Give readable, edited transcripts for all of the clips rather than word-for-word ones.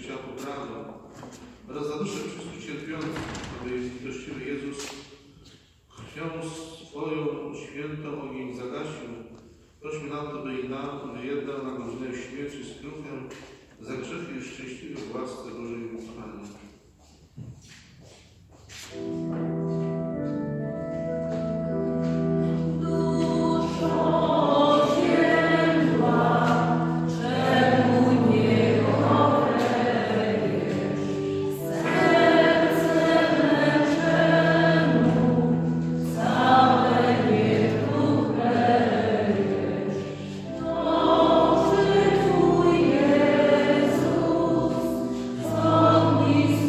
światu prawdą oraz za duszę wszystkich cierpiących, aby litościwy Jezus krwią swoją świętą ogień zagasił. Prośmy nam to, by i nam wyjednał na godzinę śmierci z kruchem za grzechy i szczęśliwe w łasce Bożej utrwania. Please.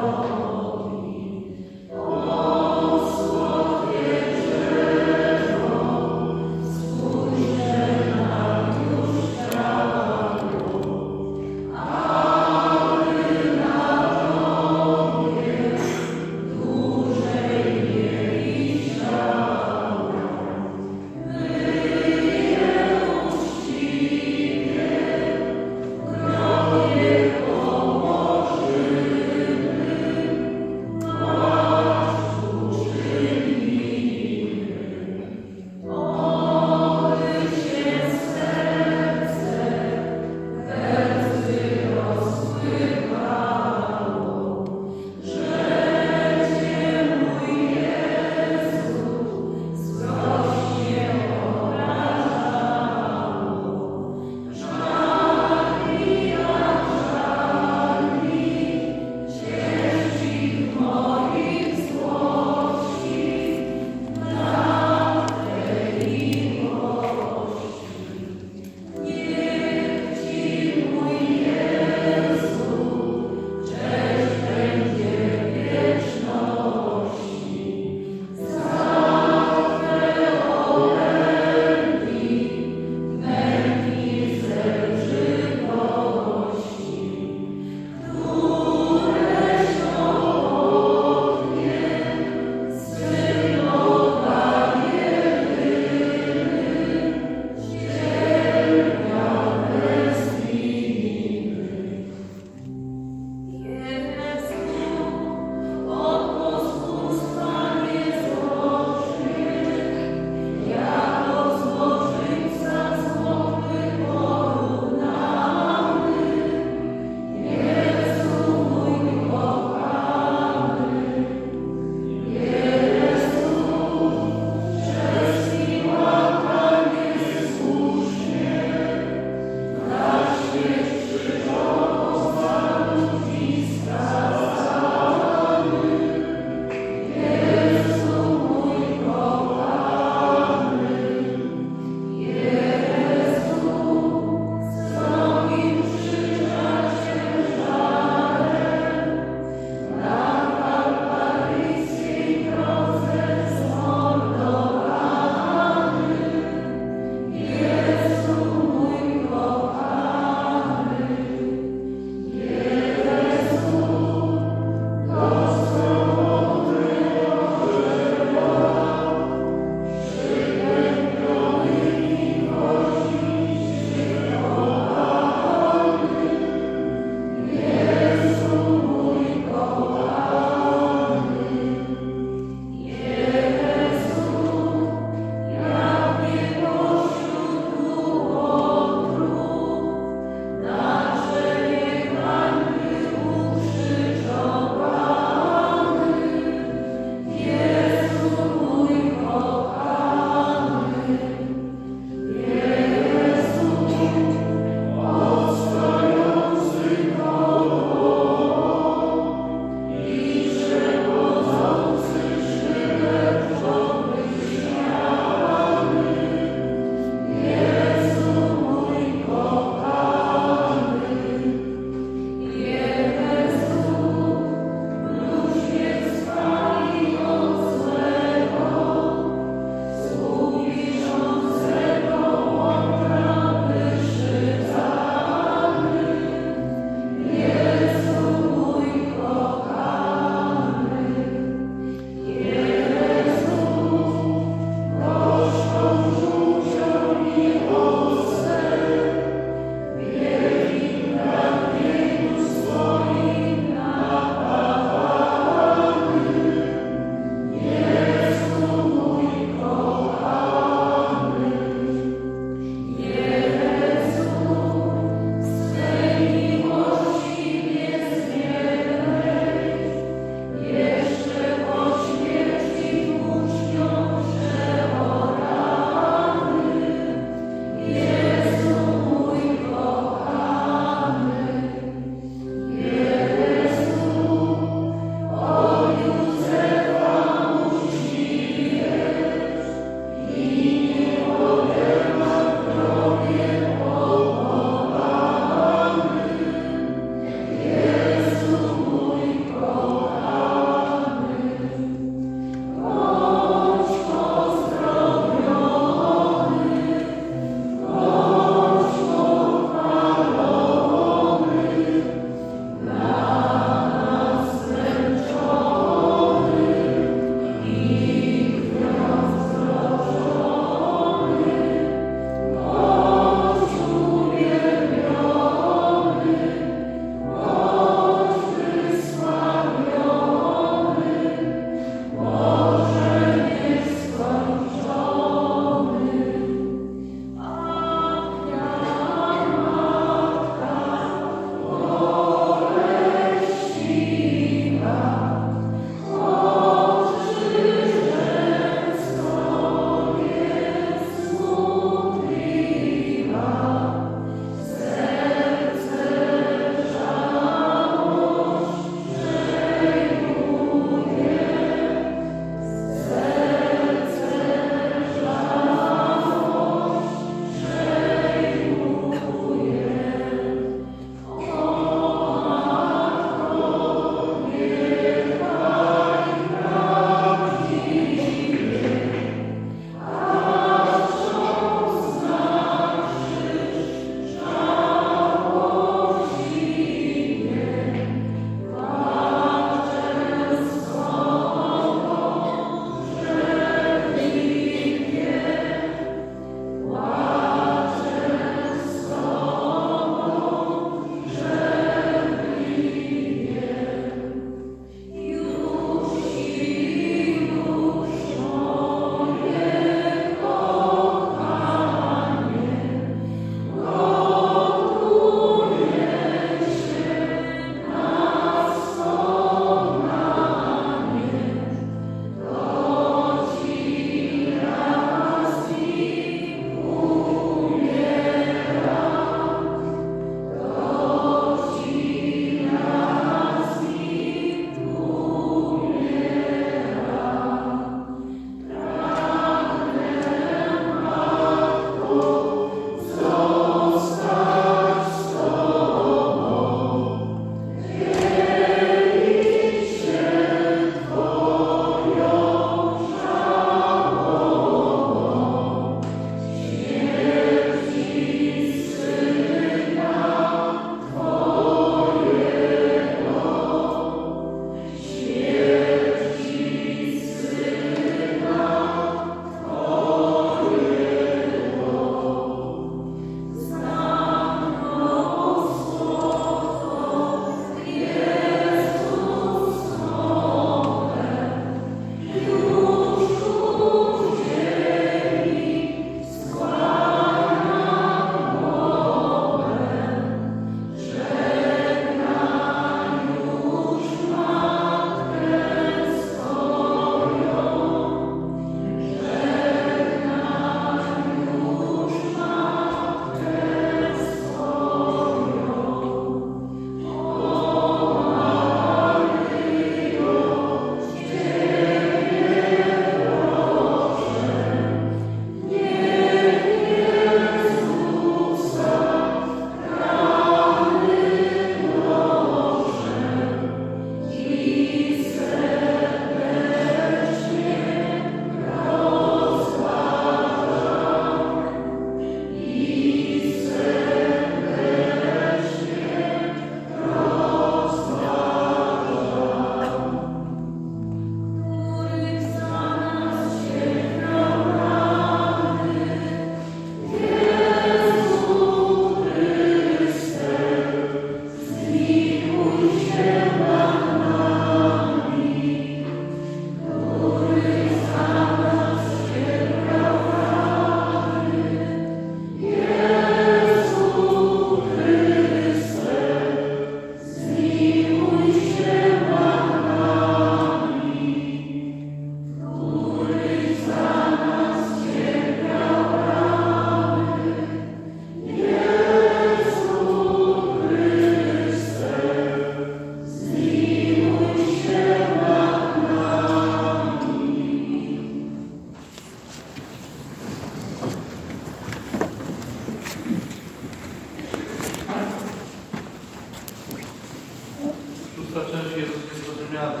zmiany.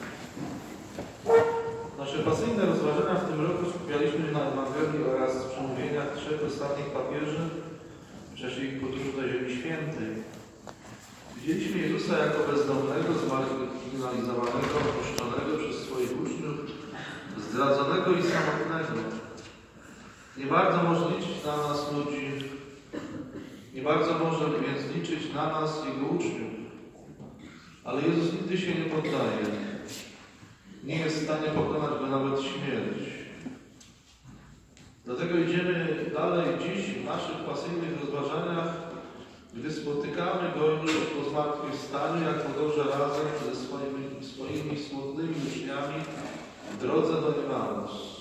Nasze pasyjne rozważania w tym roku skupialiśmy na Ewangelii oraz przemówieniach trzech ostatnich papieży w czasie ich podróży do Ziemi Świętej. Widzieliśmy Jezusa jako bezdomnego, zmarginalizowanego, opuszczonego przez swoich uczniów, zdradzonego i samotnego. Nie bardzo może liczyć na nas ludzi, nie bardzo może więc liczyć na nas, Jego uczniów. Ale Jezus nigdy się nie poddaje. Nie jest w stanie pokonać Go nawet śmierć. Dlatego idziemy dalej dziś w naszych pasyjnych rozważaniach, gdy spotykamy Go już po zmartwychwstaniu, jak podąża razem ze swoimi smutnymi uczniami w drodze do Emaus.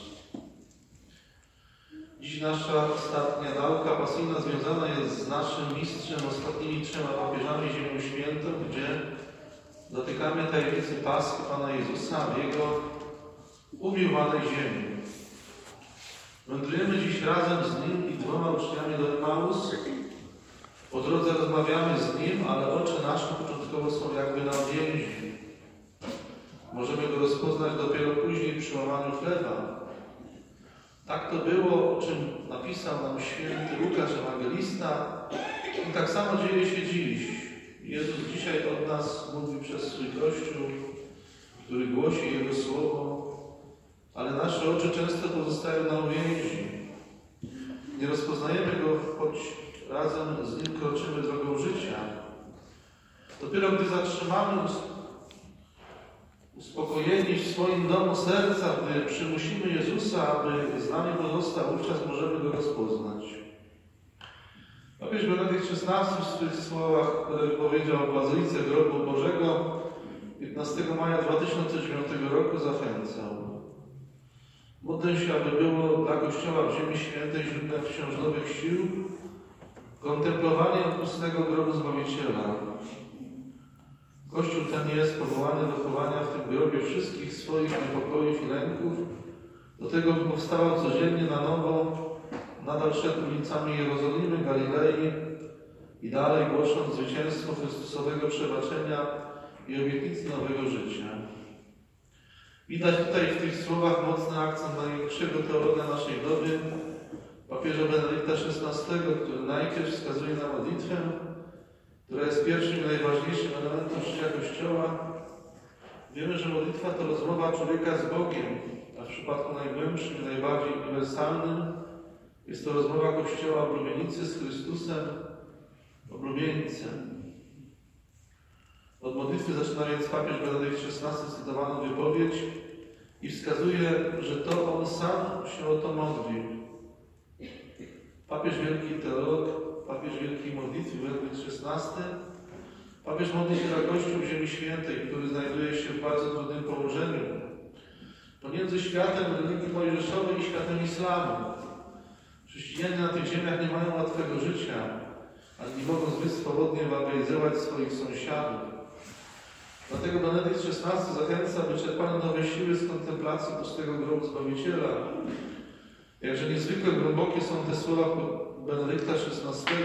Dziś nasza ostatnia nauka pasyjna związana jest z naszym mistrzem, ostatnimi trzema papieżami, Ziemią Świętą, gdzie dotykamy tajemnicy Paschy Pana Jezusa w Jego umiłowanej ziemi. Wędrujemy dziś razem z Nim i dwoma uczniami do Emaus. Po drodze rozmawiamy z Nim, ale oczy nasze początkowo są jakby na więzi. Możemy Go rozpoznać dopiero później przy łamaniu chleba. Tak to było, o czym napisał nam święty Łukasz, ewangelista. I tak samo dzieje się dziś. Jezus dzisiaj od nas mówi przez swój Kościół, który głosi Jego Słowo, ale nasze oczy często pozostają na uwięzi. Nie rozpoznajemy Go, choć razem z Nim kroczymy drogą życia. Dopiero gdy zatrzymamy uspokojeni w swoim domu serca, gdy przymusimy Jezusa, aby z nami pozostał, wówczas możemy Go rozpoznać. Papież Benedykt XVI w swych słowach, które powiedział w Bazylice Grobu Bożego 15 maja 2009 roku zachęcał: modlę się, aby było dla Kościoła w Ziemi Świętej źródłem wciąż nowych sił, kontemplowanie pustego grobu Zbawiciela. Kościół ten jest powołany do chowania w tym grobie wszystkich swoich niepokojów i lęków. Do tego powstawał codziennie na nowo, nadal szedł ulicami Jerozolimy, Galilei i dalej głosząc zwycięstwo Chrystusowego przebaczenia i obietnicy nowego życia. Widać tutaj w tych słowach mocny akcent największego teologa naszej doby, papieża Benedykta XVI, który najpierw wskazuje na modlitwę, która jest pierwszym i najważniejszym elementem życia Kościoła. Wiemy, że modlitwa to rozmowa człowieka z Bogiem, a w przypadku najgłębszym i najbardziej uniwersalnym jest to rozmowa Kościoła oblubienicy z Chrystusem, oblubieńcem. Od modlitwy zaczyna więc papież Benedykt XVI cytowaną wypowiedź i wskazuje, że to on sam się o to modlił. Papież wielki teolog, papież wielkiej modlitwy Benedykt XVI, papież modli się za Kościół w Ziemi Świętej, który znajduje się w bardzo trudnym położeniu pomiędzy światem religii mojżeszowej i światem islamu. Chrześcijanie na tych ziemiach nie mają łatwego życia, ani nie mogą zbyt swobodnie ewangelizować swoich sąsiadów. Dlatego Benedykt XVI zachęca, by czerpano nowe siły z kontemplacji pustego grobu Zbawiciela. Jakże niezwykle głębokie są te słowa Benedykta XVI.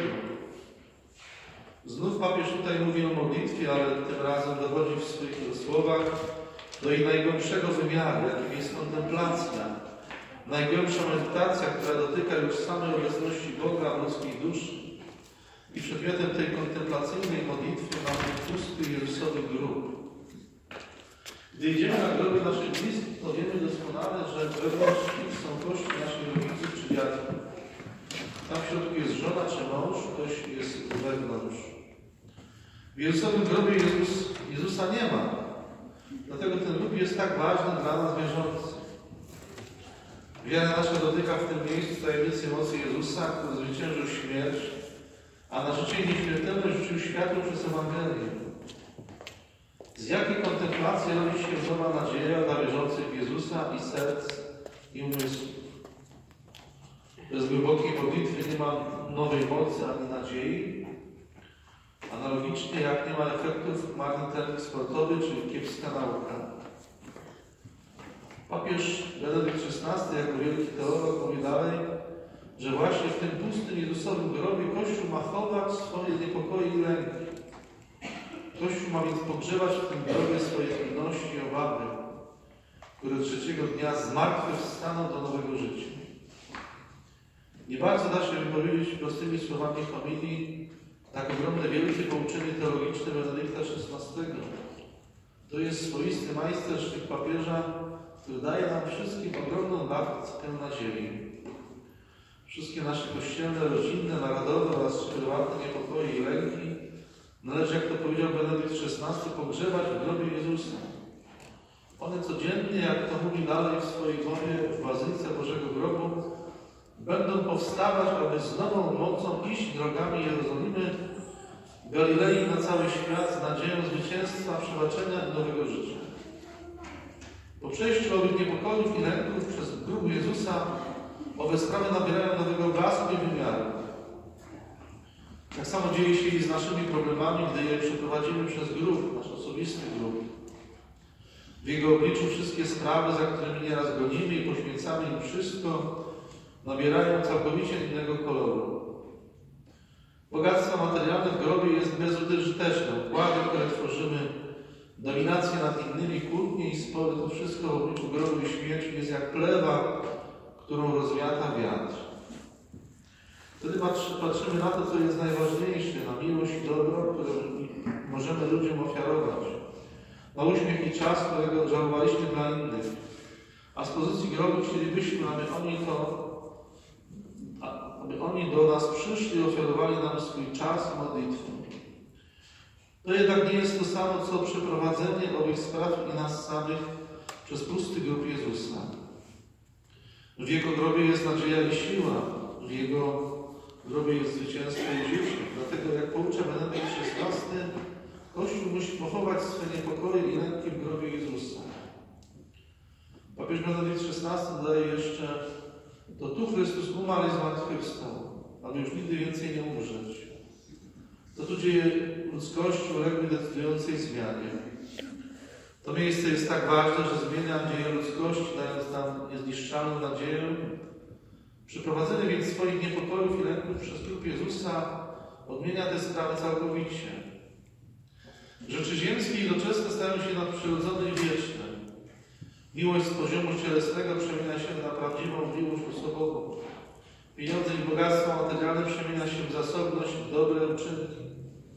Znów papież tutaj mówi o modlitwie, ale tym razem dochodzi w swoich słowach do jej najgłębszego wymiaru, jakim jest kontemplacja. Najgłębsza medytacja, która dotyka już samej obecności Boga w ludzkiej duszy. I przedmiotem tej kontemplacyjnej modlitwy mamy pusty Jezusowy grób. Gdy idziemy na groby naszych bliskich, to wiemy doskonale, że wewnątrz nich są kości naszych rodziców czy dziadków. Tam w środku jest żona czy mąż, ktoś jest wewnątrz. W Jezusowym grobie Jezusa nie ma. Dlatego ten grób jest tak ważny dla nas wierzących. Wiara nasza dotyka w tym miejscu tajemnicy mocy Jezusa, który zwyciężył śmierć, a na życie nieśmiertelność rzucił światło przez Ewangelię. Z jakiej kontemplacji rodzi się nowa nadzieja dla wierzących Jezusa i serc i umysłów. Bez głębokiej modlitwy nie ma nowej mocy ani nadziei. Analogicznie jak nie ma efektów marny trening sportowy czy kiepska nauka. Papież Benedykt XVI jako wielki teolog mówi dalej, że właśnie w tym pustym Jezusowym grobie Kościół ma chować swoje niepokoje i lęki. Kościół ma więc pogrzewać w tym grobie swoje trudności który trzeciego dnia zmartwychwstanął do nowego życia. Nie bardzo da się wypowiedzieć prostymi słowami homilii tak ogromne, wielkie pouczenie teologiczne Benedykta XVI. To jest swoisty majstersztyk papieża, który daje nam wszystkim ogromną dawkę nadziei. Wszystkie nasze kościelne, rodzinne, narodowe oraz prywatne niepokoje i lęki należy, jak to powiedział Benedykt XVI, pogrzebać w grobie Jezusa. One codziennie, jak to mówi dalej w swojej mowie w Bazylice Bożego Grobu, będą powstawać, aby z nową mocą iść drogami Jerozolimy, Galilei na cały świat z nadzieją zwycięstwa, przebaczenia i nowego życia. Po przejściu owych niepokojów i lęków przez grób Jezusa owe sprawy nabierają nowego blasku i wymiaru. Tak samo dzieje się i z naszymi problemami, gdy je przeprowadzimy przez grób, nasz osobisty grób. W Jego obliczu wszystkie sprawy, za którymi nieraz gonimy i poświęcamy im wszystko, nabierają całkowicie innego koloru. Bogactwo materialne w grobie jest bezużyteczne. Układy, które tworzymy, dominację nad innymi, kłótnie i spory, to wszystko w obliczu grobu i śmierci jest jak plewa, którą rozwiata wiatr. Wtedy patrzymy na to, co jest najważniejsze, na miłość i dobro, które możemy ludziom ofiarować, na uśmiech i czas, którego odżałowaliśmy dla innych. A z pozycji grobu chcielibyśmy, aby oni do nas przyszli i ofiarowali nam swój czas i modlitwę. To jednak nie jest to samo, co przeprowadzenie owych spraw i nas samych przez pusty grób Jezusa. W Jego grobie jest nadzieja i siła, w Jego grobie jest zwycięstwo i życie. Dlatego, jak poucza Benedykt XVI, Kościół musi pochować swe niepokoje i lęki w grobie Jezusa. Papież Benedykt XVI dodaje jeszcze: to tu Chrystus umarł i zmartwychwstał, aby już nigdy więcej nie umrzeć. To tu dzieje ludzkości uległy decydującej zmianie. To miejsce jest tak ważne, że zmienia dzieje ludzkości, dając nam niezniszczalną nadzieję. Przeprowadzenie więc swoich niepokojów i lęków przez grób Jezusa odmienia te sprawy całkowicie. Rzeczy ziemskie i doczesne stają się nadprzyrodzone i wieczne. Miłość z poziomu cielesnego przemienia się na prawdziwą miłość osobową. Pieniądze i bogactwo materialne przemienia się w zasobność, w dobre uczynki.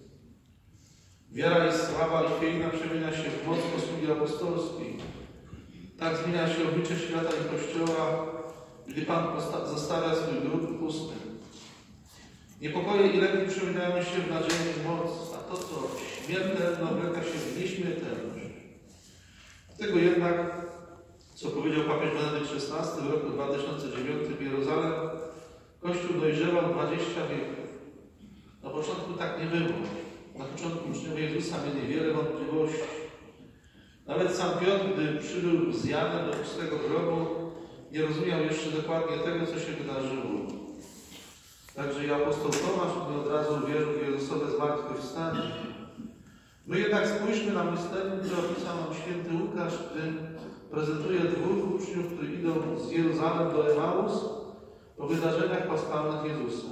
Wiara i sława i chwiejna przemienia się w moc posługi apostolskiej. Tak zmienia się oblicze świata i Kościoła, gdy Pan zostawia swój grób pusty. Niepokoje i lęki przemieniają się w nadzieję i moc, a to, co śmiertelne, obleka się w nieśmiertelność. Tego jednak, co powiedział papież Benedykt XVI w roku 2009 w Jerozolem, Kościół dojrzewał 20 wieków. Na początku tak nie było. Na początku uczniowie Jezusa mieli wiele wątpliwości. Nawet sam Piotr, gdy przybył z Janem do pustego grobu, nie rozumiał jeszcze dokładnie tego, co się wydarzyło. Także i apostoł Tomasz nie od razu uwierzył w Jezusowe zmartwychwstanie. My jednak spójrzmy na misterium, które opisał nam święty Łukasz, gdy prezentuje dwóch uczniów, którzy idą z Jeruzalem do Emaus po wydarzeniach paschalnych Jezusa.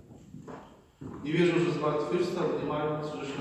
Nie wierzą, że zmartwychwstał, nie mając,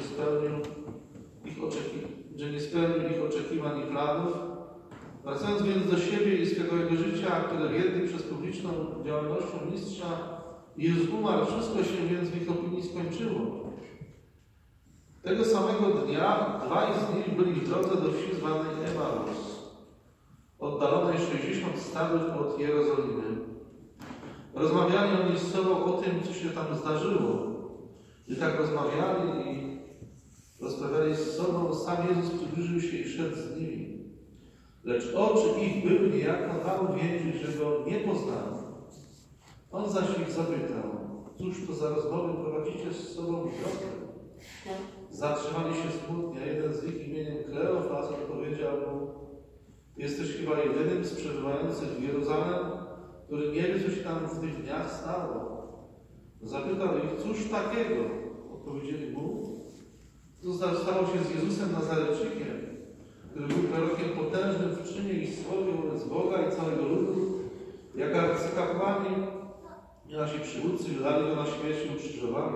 że nie spełnił ich oczekiwań i planów. Wracając więc do siebie i swego jego życia, które wiedli przez publiczną działalnością mistrza, Jezus umarł, wszystko się więc w ich opinii skończyło. Tego samego dnia dwaj z nich byli w drodze do wsi zwanej Emaus, oddalonej 60 stadiów od Jerozolimy. Rozmawiali oni z sobą o tym, co się tam zdarzyło. Gdy tak rozmawiali i rozprawiali z sobą, sam Jezus przybliżył się i szedł z nimi. Lecz oczy ich były niejako na uwięzi, że Go nie poznali. On zaś ich zapytał: cóż to za rozmowy prowadzicie z sobą w drodze? Zatrzymali się smutnie, a jeden z nich imieniem Kleofas odpowiedział mu: jesteś chyba jedynym z przebywających w Jeruzalem, który nie wie, co się tam w tych dniach stało. Zapytał ich: cóż takiego? Odpowiedzieli mu: to stało się z Jezusem Nazareczykiem, który był prorokiem potężnym w czynie i słowie wobec Boga i całego ludu, jak arcykapłani i nasi przywódcy wydali go na śmierć i ukrzyżowali.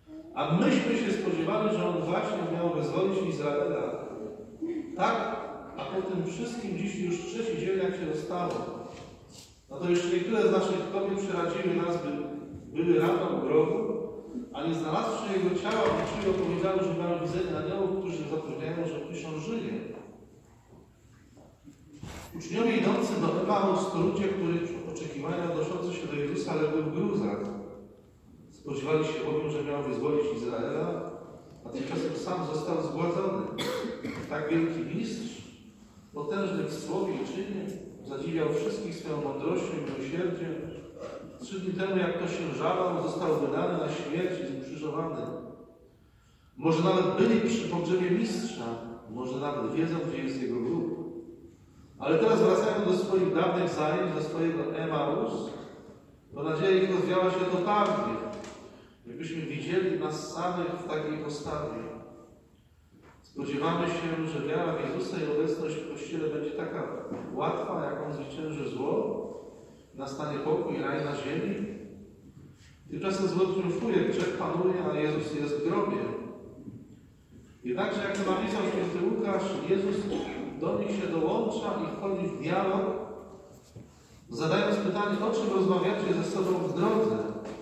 A myśmy się spodziewali, że on właśnie miał wyzwolić Izraela. Tak, a po tym wszystkim dziś już trzeci dzień, jak się dostało, no to jeszcze niektóre z naszych kobiet przeraziły nas, były rano u grobu, a nie znalazłszy jego ciała, wróciły i opowiedziały, że mają widzenie aniołów, którzy zapewniają, że Tysiąc żyje. Uczniowie idący do Emaus to ludzie, których oczekiwania odnoszące się do Jezusa legły w gruzach. Spodziewali się bowiem, że miał wyzwolić Izraela, a tymczasem sam został zgładzony. Tak wielki mistrz, potężny w słowie i czynie, zadziwiał wszystkich swoją mądrością i miłosierdziem. 3 dni temu, jak to się żalał, został wydany na śmierć i ukrzyżowany. Może nawet byli przy pogrzebie mistrza, może nawet wiedzą, gdzie jest jego grób. Ale teraz wracają do swoich dawnych zajęć, do swojego Emaus, bo nadzieja ich rozwiała się totalnie. Jakbyśmy widzieli nas samych w takiej postawie. Spodziewamy się, że wiara w Jezusa i obecność w Kościele będzie taka łatwa, jak On zwycięży zło, nastanie pokój i raj na ziemi. Tymczasem zło triumfuje, grzech panuje, a Jezus jest w grobie. Jednakże, jak to napisał święty Łukasz, Jezus do nich się dołącza i wchodzi w dialog, zadając pytanie, o czym rozmawiacie ze sobą w drodze.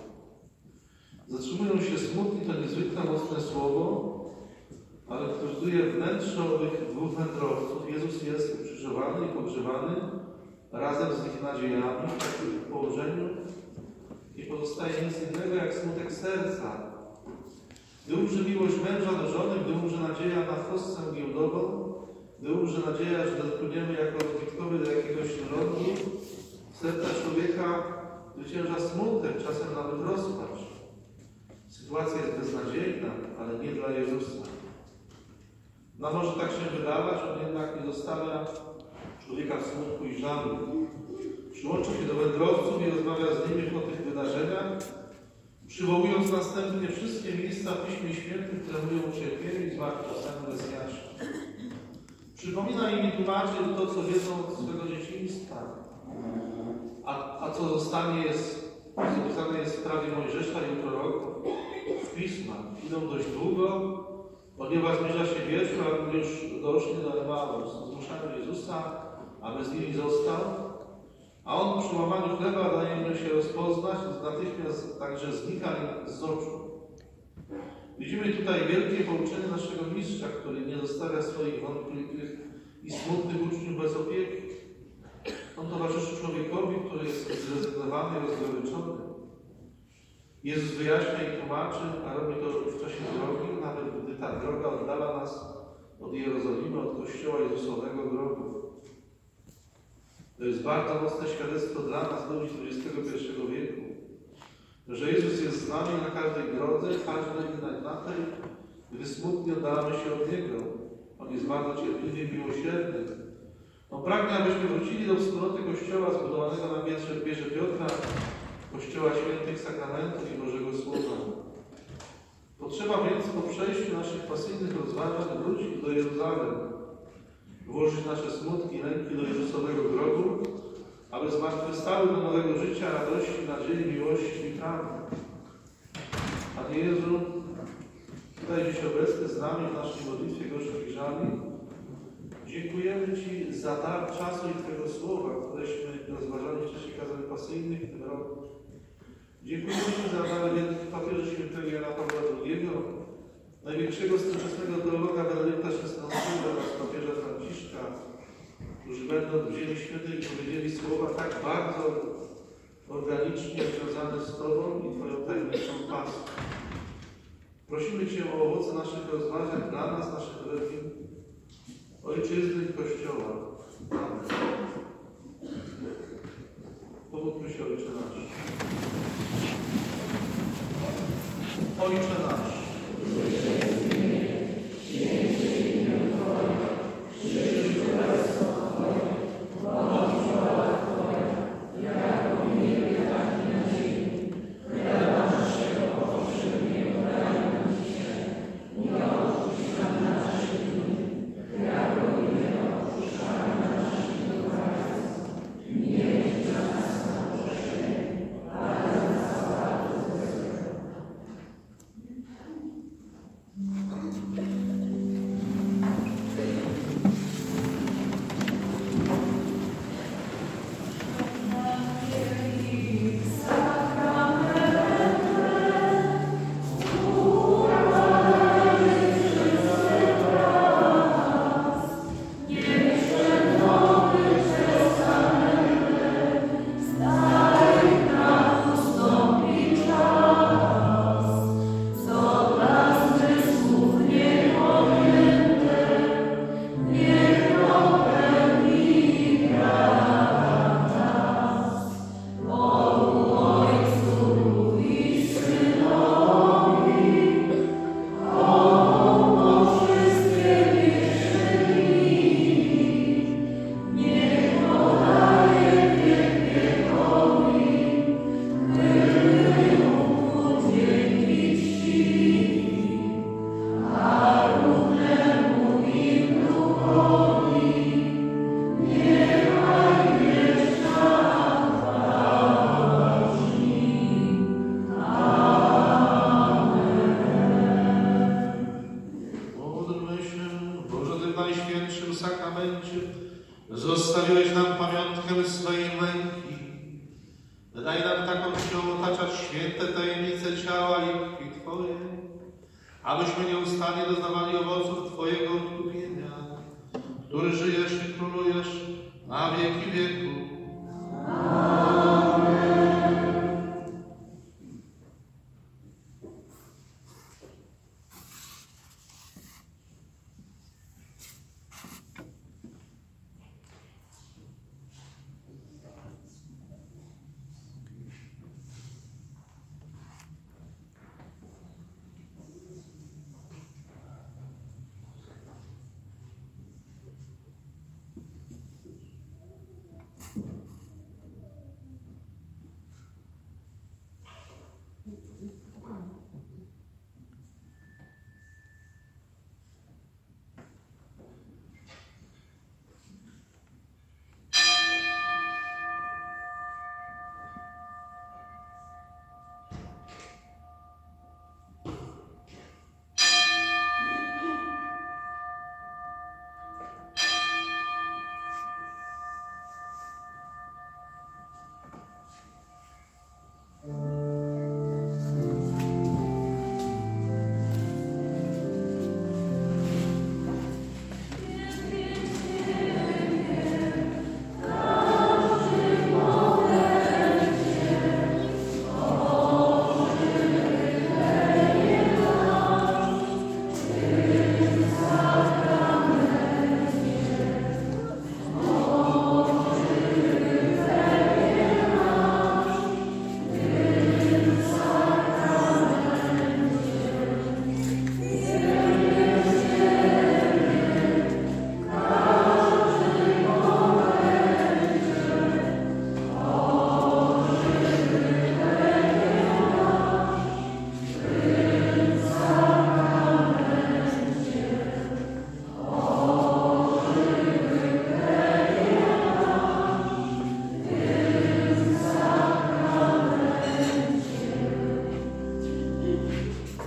Zatrzymują się smutni, to niezwykle mocne słowo, ale ktoś duje wnętrze owych 2 wędrowców. Jezus jest ukrzyżowany i pogrzebany razem z ich nadziejami w takim położeniu. Nie pozostaje nic innego jak smutek serca. Gdy umrze miłość męża do żony, gdy umrze nadzieja na hossę giełdową, gdy umrze nadzieja, że dopłyniemy jako rozbitkowy do jakiegoś rządu, serca człowieka zwycięża smutek, czasem nawet rozpacz. Sytuacja jest beznadziejna, ale nie dla Jezusa. No może tak się wydawać, on jednak nie zostawia człowieka w smutku i żalu. Przyłącza się do wędrowców i rozmawia z nimi o tych wydarzeniach, przywołując następnie wszystkie miejsca w Piśmie Świętym, które mówią o cierpieniu i zmartwychwstaniu Mesjasza. Przypomina im i tłumaczy to, co wiedzą od swego dzieciństwa. A co zapisane jest w prawie Mojżesza i proroków, w Pismach. Idą dość długo, ponieważ zbliża się wieczór, a już doszli do Emaus. Zmuszają Jezusa, aby z nimi został, a On przy łamaniu chleba daje im się rozpoznać, natychmiast także znika z oczu. Widzimy tutaj wielkie pouczenie naszego mistrza, który nie zostawia swoich wątpliwych i smutnych uczniów bez opieki. On towarzyszy człowiekowi, który jest zrezygnowany i rozgoryczony. Jezus wyjaśnia i tłumaczy, a robi to w czasie drogi, nawet gdy ta droga oddala nas od Jerozolimy, od Kościoła Jezusowego grobu. To jest bardzo mocne świadectwo dla nas, ludzi XXI wieku, że Jezus jest z nami na każdej drodze, każdej na tej, gdy smutnie oddalamy się od Niego. On jest bardzo cierpliwy i miłosierny. On pragnie, abyśmy wrócili do wspólnoty Kościoła zbudowanego na wieży Piotra, Kościoła Świętych Sakramentów i Bożego Słowa. Potrzeba więc po przejściu naszych pasyjnych rozważań wrócić do Jeruzalem, włożyć nasze smutki i lęki do Jezusowego grobu, aby zmartwychwstały do nowego życia, radości, nadziei, miłości i prawdy. Panie Jezu, tutaj dziś obecny z nami w naszej modlitwie gorzkich i żali, dziękujemy Ci za dar czasu i Twojego słowa, któreśmy rozważali w czasie kazań pasyjnych w tym roku. Dziękujemy Ci za dar wielkich papieży świętego Jana Pawła II, największego współczesnego teologa Benedykta XVI oraz papieża Franciszka, którzy będąc w Ziemi Świętej powiedzieli słowa tak bardzo organicznie związane z Tobą i Twoją tajemniczą pasją. Prosimy Cię o owoce naszych rozważań dla nas, naszych rodzin, Ojczyzny i Kościoła. Amen. Pomódlmy się, Ojcze nasz. Ojcze nasz. zostawiłeś nam pamiątkę swojej męki. Daj nam taką czcią otaczać święte tajemnice ciała i krwi Twojej, abyśmy nieustannie doznawali owoców Twojego odkupienia, który żyjesz i królujesz na wieki wieków.